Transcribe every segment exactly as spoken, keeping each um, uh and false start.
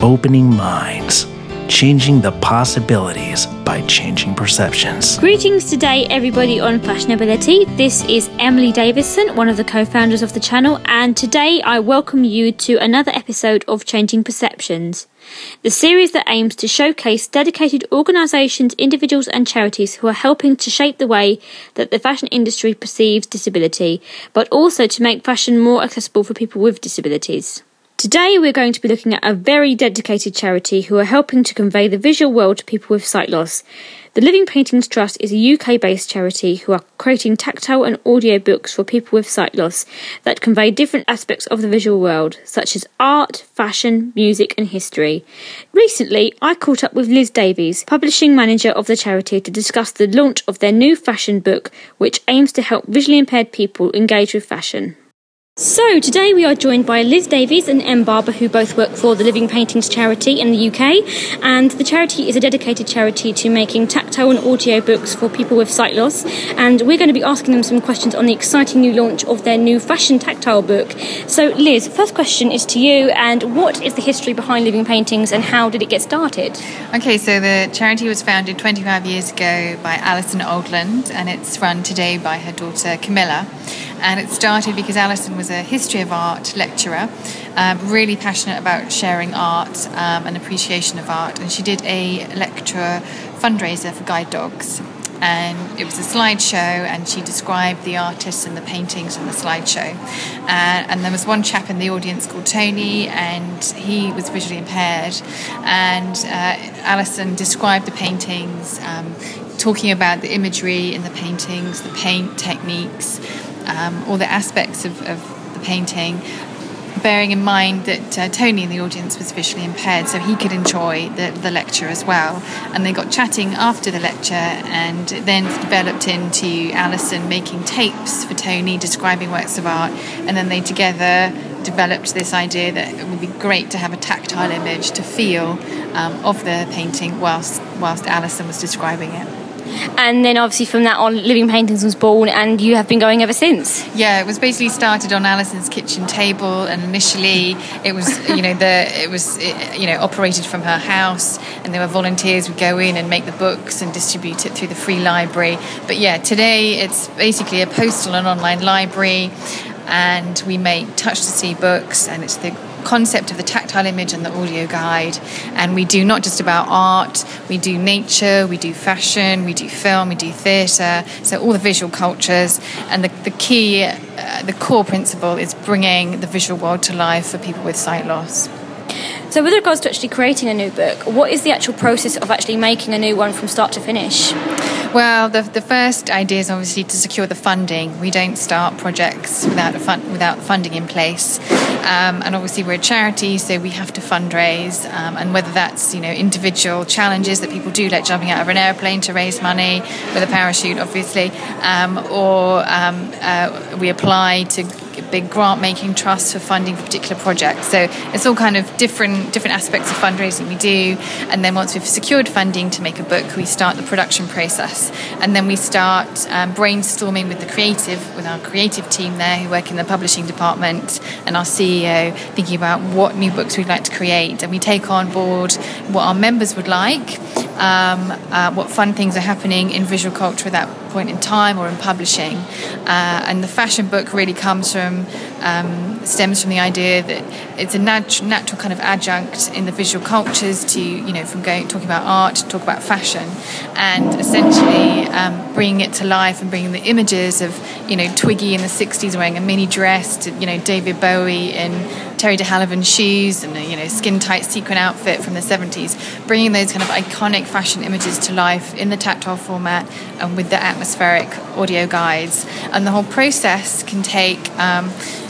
opening minds, changing the possibilities by changing perceptions. Greetings today, everybody on Fashionability. This is Emily Davison, one of the co-founders of the channel, and today I welcome you to another episode of Changing Perceptions, the series that aims to showcase dedicated organisations, individuals and charities who are helping to shape the way that the fashion industry perceives disability, but also to make fashion more accessible for people with disabilities. Today we're going to be looking at a very dedicated charity who are helping to convey the visual world to people with sight loss. The Living Paintings Trust is a U K-based charity who are creating tactile and audio books for people with sight loss that convey different aspects of the visual world, such as art, fashion, music and history. Recently, I caught up with Liz Davies, publishing manager of the charity, to discuss the launch of their new fashion book, which aims to help visually impaired people engage with fashion. So today we are joined by Liz Davies and Em Barber, who both work for the Living Paintings charity in the U K, and the charity is a dedicated charity to making tactile and audio books for people with sight loss, and we're going to be asking them some questions on the exciting new launch of their new fashion tactile book. So Liz, first question is to you, and what is the history behind Living Paintings and how did it get started? Okay, so the charity was founded twenty-five years ago by Alison Oldland, and it's run today by her daughter Camilla. And it started because Alison was a history of art lecturer, um, really passionate about sharing art um, and appreciation of art. And she did a lecture fundraiser for guide dogs. And it was a slideshow, and she described the artists and the paintings in the slideshow. Uh, and there was one chap in the audience called Tony, and he was visually impaired. And uh, Alison described the paintings, um, talking about the imagery in the paintings, the paint techniques, Um, all the aspects of, of the painting, bearing in mind that uh, Tony in the audience was visually impaired, so he could enjoy the, the lecture as well. And they got chatting after the lecture, and then developed into Alison making tapes for Tony describing works of art, and then they together developed this idea that it would be great to have a tactile image to feel um, of the painting whilst whilst Alison was describing it. And then obviously from that on, Living Paintings was born, and you have been going ever since. Yeah, it was basically started on Alison's kitchen table, and initially it was, you know, the it was, you know, operated from her house, and there were volunteers who would go in and make the books and distribute it through the free library. But yeah, today it's basically a postal and online library, and we make touch-to-see books, and it's the concept of the tactile image and the audio guide. And we do not just about art, we do nature, we do fashion, we do film, we do theatre, so all the visual cultures. And the, the key, uh, the core principle is bringing the visual world to life for people with sight loss. So with regards to actually creating a new book, what is the actual process of actually making a new one from start to finish? Well, the the first idea is obviously to secure the funding. We don't start projects without a fund, without funding in place, um, and obviously we're a charity, so we have to fundraise. Um, and whether that's, you know, individual challenges that people do, like jumping out of an airplane to raise money with a parachute, obviously, um, or um, uh, we apply to big grant-making trusts for funding for particular projects. So it's all kind of different different aspects of fundraising we do. And then once we've secured funding to make a book, we start the production process. And then we start um, brainstorming with the creative, with our creative team there who work in the publishing department, and our C E O, thinking about what new books we'd like to create. And we take on board what our members would like, um, uh, what fun things are happening in visual culture at that point in time or in publishing. Uh, and the fashion book really comes from, um, stems from the idea that it's a nat- natural kind of adjunct in the visual cultures to, you know, from going talking about art to talk about fashion, and essentially um, bringing it to life and bringing the images of, you know, Twiggy in the sixties wearing a mini dress to, you know, David Bowie in Terry de Havilland shoes and a, you know, skin-tight sequin outfit from the seventies, bringing those kind of iconic fashion images to life in the tactile format and with the atmospheric audio guides. And the whole process can take um,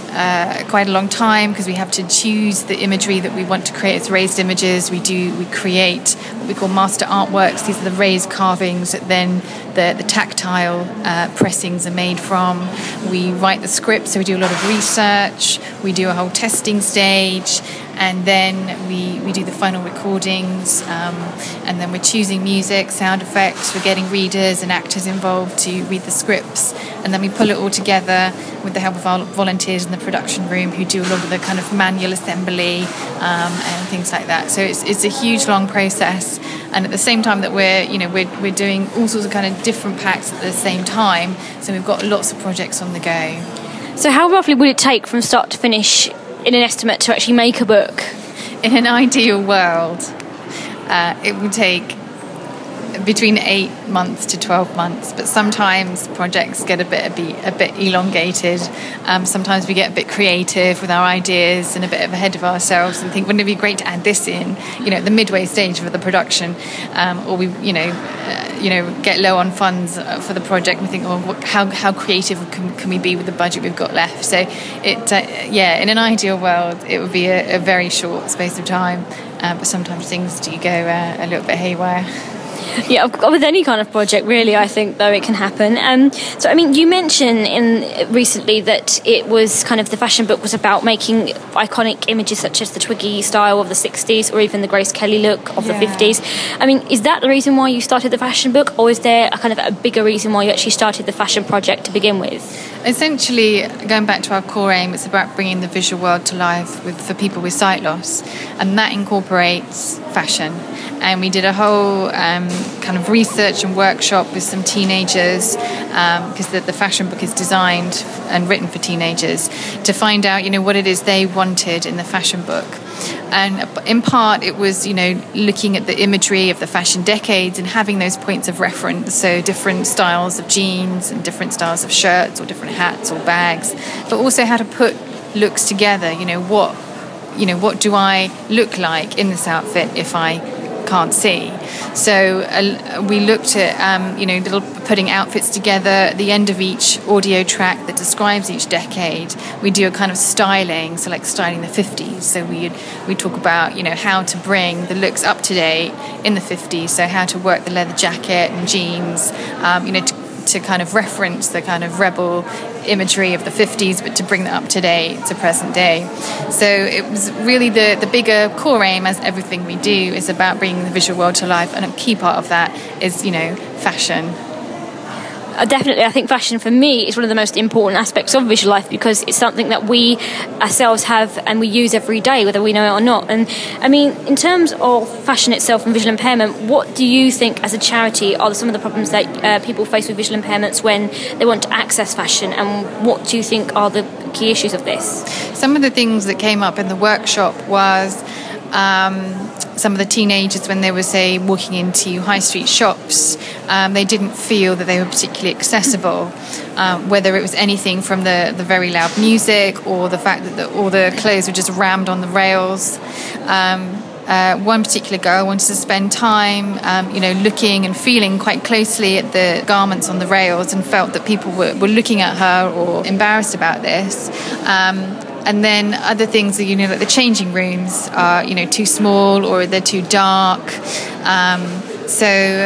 uh, quite a long time, because we have to choose the imagery that we want to create as raised images. We do we create what we call master artworks. These are the raised carvings that then the, the tactile uh, pressings are made from. We write the script, so we do a lot of research. We do a whole testing stage, and then we, we do the final recordings, um, and then we're choosing music, sound effects, we're getting readers and actors involved to read the scripts, and then we pull it all together with the help of our volunteers in the production room who do a lot of the kind of manual assembly um, and things like that. So it's it's a huge, long process, and at the same time that we're you know we're we're doing all sorts of kind of different packs at the same time. So we've got lots of projects on the go. So how roughly would it take from start to finish, in an estimate, to actually make a book? In an ideal world, uh, it would take between eight months to twelve months, but sometimes projects get a bit a bit, a bit elongated. Um, sometimes we get a bit creative with our ideas and a bit ahead of ourselves and think, wouldn't it be great to add this in, you know, at the midway stage of the production, um, or we, you know, uh, you know, get low on funds for the project and we think, oh, what, how how creative can, can we be with the budget we've got left? So it, uh, yeah, in an ideal world, it would be a, a very short space of time, uh, but sometimes things do go uh, a little bit haywire. Yeah, with any kind of project, really, I think, though, it can happen. Um, so, I mean, you mentioned in recently that it was kind of the fashion book was about making iconic images such as the Twiggy style of the sixties or even the Grace Kelly look of yeah. the fifties. I mean, is that the reason why you started the fashion book, or is there a kind of a bigger reason why you actually started the fashion project to begin with? Essentially, going back to our core aim, it's about bringing the visual world to life with, for people with sight loss, and that incorporates fashion. And we did a whole um, kind of research and workshop with some teenagers, because um, the, the fashion book is designed and written for teenagers, to find out, you know, what it is they wanted in the fashion book. And in part, it was, you know, looking at the imagery of the fashion decades and having those points of reference, so different styles of jeans and different styles of shirts or different hats or bags, but also how to put looks together. You know, what, you know, what do I look like in this outfit if I can't see? So uh, we looked at um, you know little putting outfits together. At the end of each audio track that describes each decade, we do a kind of styling, so like styling the fifties. So we we talk about you know how to bring the looks up to date in the fifties. So how to work the leather jacket and jeans, um, you know to, to kind of reference the kind of rebel imagery of the fifties, but to bring that up to date to present day. So it was really the the bigger core aim, as everything we do is about bringing the visual world to life, and a key part of that is you know fashion. Uh, definitely, I think fashion for me is one of the most important aspects of visual life, because it's something that we ourselves have and we use every day, whether we know it or not. And I mean, in terms of fashion itself and visual impairment, what do you think as a charity are some of the problems that uh, people face with visual impairments when they want to access fashion, and what do you think are the key issues of this? Some of the things that came up in the workshop was um, some of the teenagers, when they were, say, walking into high street shops, um, they didn't feel that they were particularly accessible, um, whether it was anything from the, the very loud music or the fact that the, all the clothes were just rammed on the rails. Um, uh, one particular girl wanted to spend time, um, you know, looking and feeling quite closely at the garments on the rails, and felt that people were, were looking at her or embarrassed about this. Um, And then other things are, you know, like the changing rooms are, you know, too small or they're too dark. Um, so,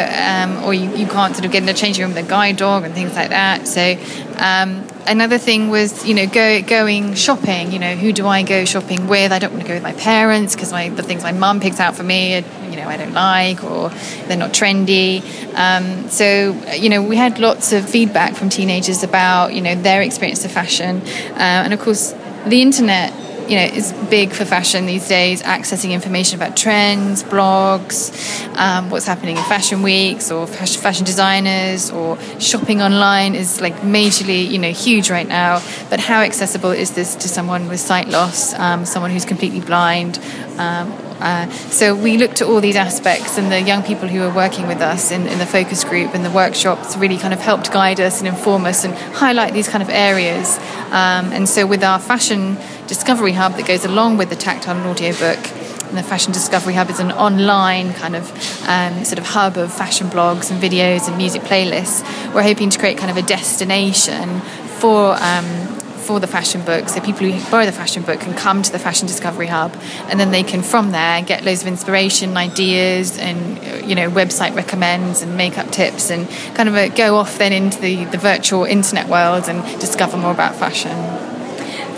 um, or you, you can't sort of get in a changing room with a guide dog and things like that. So um, another thing was, you know, go, going shopping. You know, who do I go shopping with? I don't want to go with my parents because my, the things my mum picks out for me, you know, I don't like, or they're not trendy. Um, so, you know, we had lots of feedback from teenagers about, you know, their experience of fashion. Uh, and of course, the internet, you know, is big for fashion these days, accessing information about trends, blogs, um, what's happening in fashion weeks or fashion designers, or shopping online is like majorly, you know, huge right now. But how accessible is this to someone with sight loss, um, someone who's completely blind? Um, Uh, so we looked at all these aspects, and the young people who were working with us in, in the focus group and the workshops really kind of helped guide us and inform us and highlight these kind of areas. Um, and so with our Fashion Discovery Hub that goes along with the tactile and audio book, and the Fashion Discovery Hub is an online kind of um, sort of hub of fashion blogs and videos and music playlists, we're hoping to create kind of a destination for um, for the fashion book, so people who borrow the fashion book can come to the Fashion Discovery Hub, and then they can from there get loads of inspiration, ideas, and you know website recommends and makeup tips, and kind of a, go off then into the, the virtual internet world and discover more about fashion.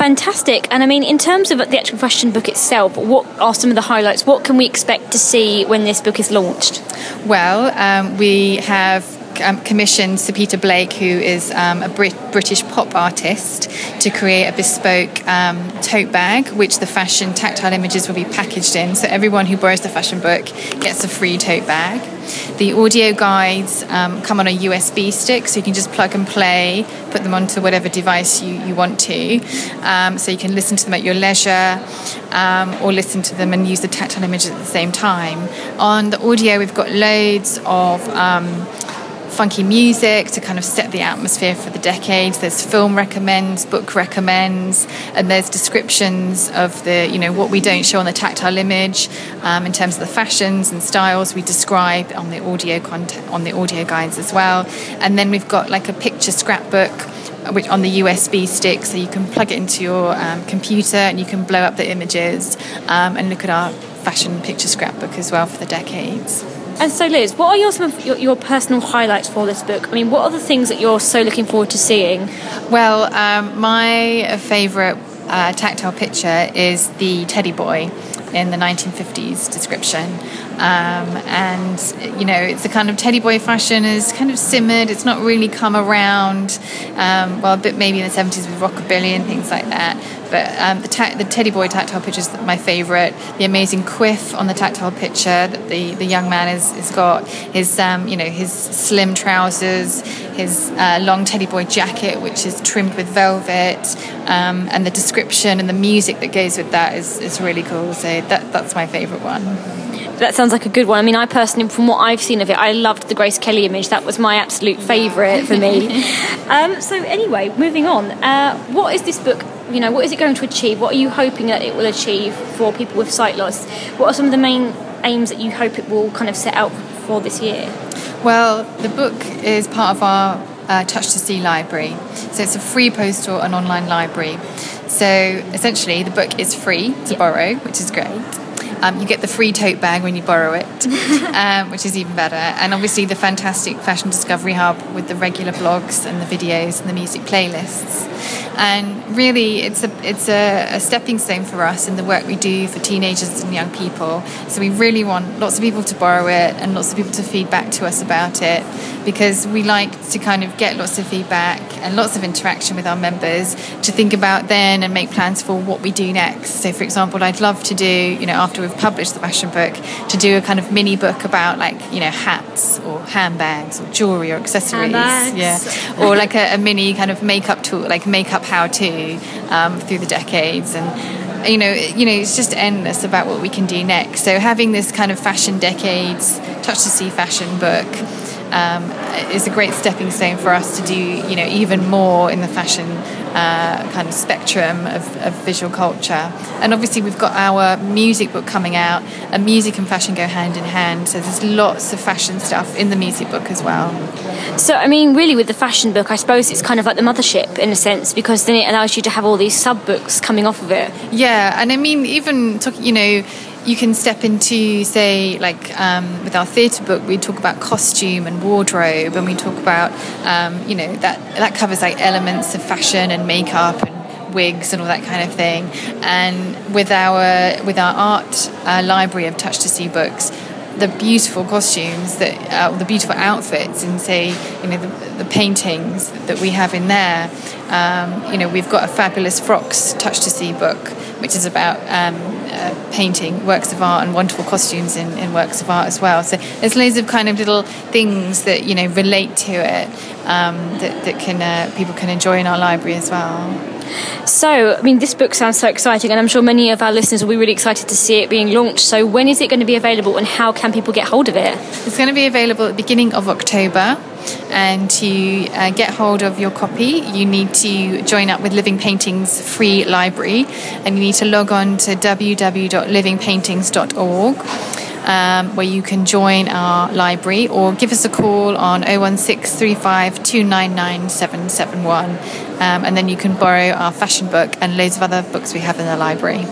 Fantastic. And I mean, in terms of the actual fashion book itself, what are some of the highlights? What can we expect to see when this book is launched? Well, um, we have Um, commissioned Sir Peter Blake, who is um, a Brit- British pop artist, to create a bespoke um, tote bag, which the fashion tactile images will be packaged in. So everyone who borrows the fashion book gets a free tote bag. The audio guides um, come on a U S B stick, so you can just plug and play, put them onto whatever device you, you want to. Um, so you can listen to them at your leisure, um, or listen to them and use the tactile images at the same time. On the audio, we've got loads of Um, funky music to kind of set the atmosphere for the decades. There's film recommends, book recommends, and there's descriptions of the, you know, what we don't show on the tactile image um, in terms of the fashions and styles we describe on the audio content, on the audio guides as well. And then we've got like a picture scrapbook which on the U S B stick, so you can plug it into your um, computer and you can blow up the images um, and look at our fashion picture scrapbook as well for the decades. And so, Liz, what are your, some of your, your personal highlights for this book? I mean, what are the things that you're so looking forward to seeing? Well, um, my favourite uh, tactile picture is the teddy boy in the nineteen fifties description. Um, and, you know, it's the kind of teddy boy fashion is kind of simmered. It's not really come around, um, well, a bit maybe in the seventies with rockabilly and things like that. But um, the, ta- the teddy boy tactile picture is my favourite. The amazing quiff on the tactile picture that the, the young man has, has got. His, um, you know, his slim trousers, his uh, long teddy boy jacket, which is trimmed with velvet, um, and the description and the music that goes with that is, is really cool. So that that's my favourite one. That sounds like a good one. I mean, I personally, from what I've seen of it, I loved the Grace Kelly image. That was my absolute favourite for me. um, so anyway, moving on. Uh, what is this book, you know, what is it going to achieve? What are you hoping that it will achieve for people with sight loss? What are some of the main aims that you hope it will kind of set out for this year? Well, the book is part of our uh, Touch to See library. So it's a free postal and online library. So essentially, the book is free to borrow, which is great. Um, you get the free tote bag when you borrow it, um, which is even better. And obviously the fantastic Fashion Discovery Hub with the regular blogs and the videos and the music playlists. And really, it's a it's a, a stepping stone for us in the work we do for teenagers and young people. So we really want lots of people to borrow it and lots of people to feed back to us about it, because we like to kind of get lots of feedback and lots of interaction with our members to think about then and make plans for what we do next. So, for example, I'd love to do, you know, after we've published the fashion book, to do a kind of mini book about, like, you know, hats or handbags or jewelry or accessories. Handbags. Yeah. Or like a, a mini kind of makeup tool, like makeup how-to um, through the decades. And you know, you know, it's just endless about what we can do next. So having this kind of fashion decades, Touch to See fashion book um, is a great stepping stone for us to do, you know, even more in the fashion uh, kind of spectrum of, of visual culture. And obviously we've got our music book coming out, and music and fashion go hand in hand. So there's lots of fashion stuff in the music book as well. So, I mean, really with the fashion book, I suppose it's kind of like the mothership in a sense, because then it allows you to have all these sub-books coming off of it. Yeah, and I mean, even, talk, you know, you can step into, say, like um, with our theatre book, we talk about costume and wardrobe, and we talk about, um, you know, that that covers like elements of fashion and makeup and wigs and all that kind of thing. And with our with our art uh, library of Touch to See books, the beautiful costumes that, uh, the beautiful outfits, and say, you know, the, the paintings that we have in there. Um, you know, we've got a fabulous Frocks Touch to See book, which is about um, uh, painting works of art and wonderful costumes in, in works of art as well. So there's loads of kind of little things that, you know, relate to it um, that, that can uh, people can enjoy in our library as well. So, I mean, this book sounds so exciting, and I'm sure many of our listeners will be really excited to see it being launched. So when is it going to be available, and how can people get hold of it? It's going to be available at the beginning of October. And to uh, get hold of your copy, you need to join up with Living Paintings free library, and you need to log on to w w w dot living paintings dot org, um, where you can join our library, or give us a call on oh one six three five two nine nine seven seven one, um, and then you can borrow our fashion book and loads of other books we have in the library.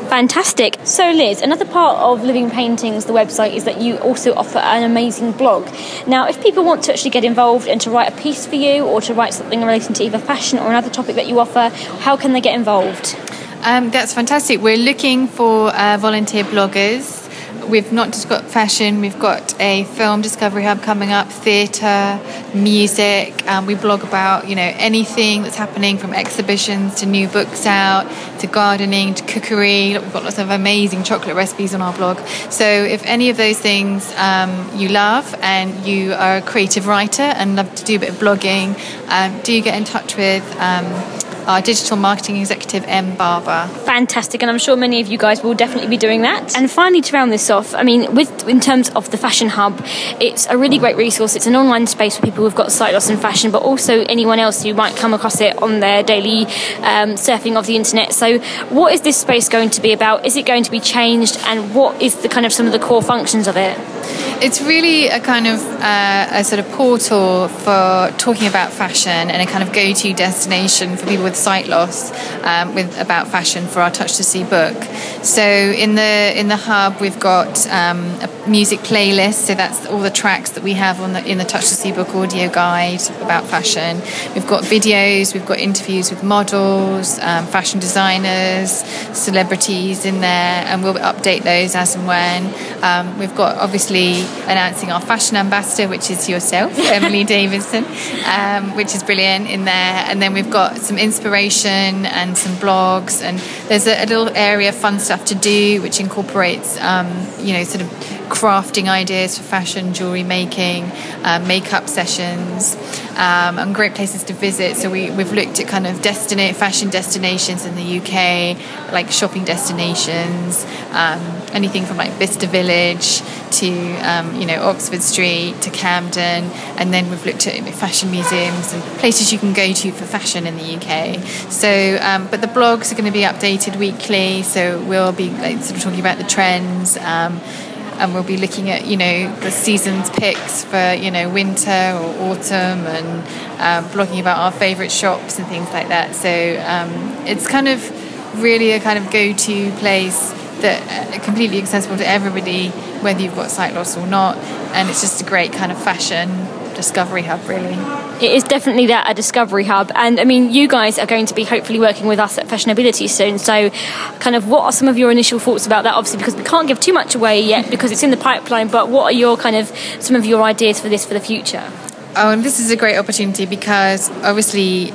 Fantastic. So Liz, another part of Living Paintings, the website, is that you also offer an amazing blog. Now, if people want to actually get involved and to write a piece for you or to write something relating to either fashion or another topic that you offer, how can they get involved? Um, that's fantastic. We're looking for uh, volunteer bloggers. We've not just got fashion, we've got a film discovery hub coming up, theatre, music. Um, we blog about, you know, anything that's happening, from exhibitions to new books out, to gardening, to cookery. Look, we've got lots of amazing chocolate recipes on our blog. So if any of those things um, you love and you are a creative writer and love to do a bit of blogging, um, do get in touch with um, our digital marketing executive, Em Barber. Fantastic, and I'm sure many of you guys will definitely be doing that. And finally, to round this off, I mean, with in terms of the Fashion Hub, it's a really great resource. It's an online space for people who've got sight loss in fashion, but also anyone else who might come across it on their daily um, surfing of the internet. So what is this space going to be about? Is it going to be changed, and what is the kind of some of the core functions of it? It's really a kind of uh, a sort of portal for talking about fashion and a kind of go-to destination for people with sight loss um, with about fashion for our Touch to See book. So in the in the hub we've got um, a music playlist, so that's all the tracks that we have on the in the Touch to See book audio guide about fashion. We've got videos, we've got interviews with models, um, fashion designers, celebrities in there, and we'll update those as and when. Um, we've got obviously announcing our fashion ambassador, which is yourself, Emily Davison, um, which is brilliant in there. And then we've got some inspiration and some blogs, and there's a, a little area of fun stuff to do, which incorporates, um, you know, sort of crafting ideas for fashion, jewellery making, uh, makeup sessions, um, and great places to visit. So we, we've looked at kind of destina- fashion destinations in the U K, like shopping destinations, um, anything from like Vista Village to, um, you know, Oxford Street to Camden. And then we've looked at fashion museums and places you can go to for fashion in the U K. So, um, but the blogs are going to be updated weekly. So we'll be like, sort of talking about the trends, um, and we'll be looking at, you know, the season's picks for, you know, winter or autumn, and um, blogging about our favourite shops and things like that. So um, it's kind of really a kind of go-to place that uh, completely accessible to everybody, whether you've got sight loss or not. And it's just a great kind of fashion discovery hub, really. It is definitely that, a discovery hub. And I mean, you guys are going to be hopefully working with us at Fashionability soon, so kind of what are some of your initial thoughts about that? Obviously, because we can't give too much away yet because it's in the pipeline, but what are your kind of some of your ideas for this for the future? Oh, and this is a great opportunity because obviously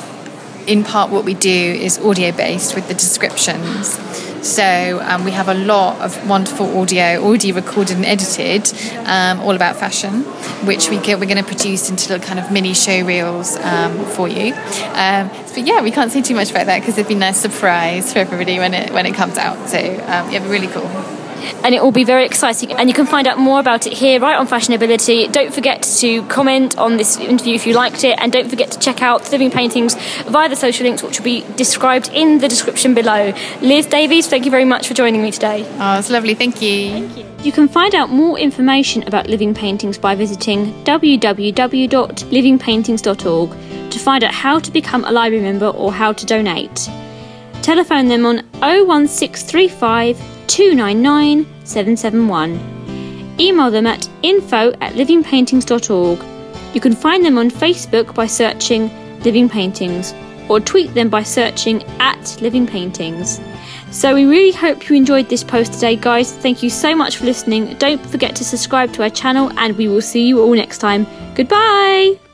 in part what we do is audio based with the descriptions. So um, we have a lot of wonderful audio, already recorded and edited, um, all about fashion, which we get, we're going to produce into little kind of mini show reels um, for you. Um, but yeah, we can't say too much about that because it'd be a nice surprise for everybody when it when it comes out. So um, yeah, really cool. And it will be very exciting, and you can find out more about it here right on Fashionability. Don't forget to comment on this interview if you liked it, and don't forget to check out Living Paintings via the social links, which will be described in the description below. Liz Davies, thank you very much for joining me today. Oh, it's lovely, thank you. Thank you. You can find out more information about Living Paintings by visiting w w w dot living paintings dot org to find out how to become a library member or how to donate. Telephone them on oh one six three five two nine nine seven seven one. Email them at info at living paintings dot org. You can find them on Facebook by searching Living Paintings, or tweet them by searching at Living Paintings. So we really hope you enjoyed this post today, guys. Thank you so much for listening. Don't forget to subscribe to our channel, and we will see you all next time. Goodbye!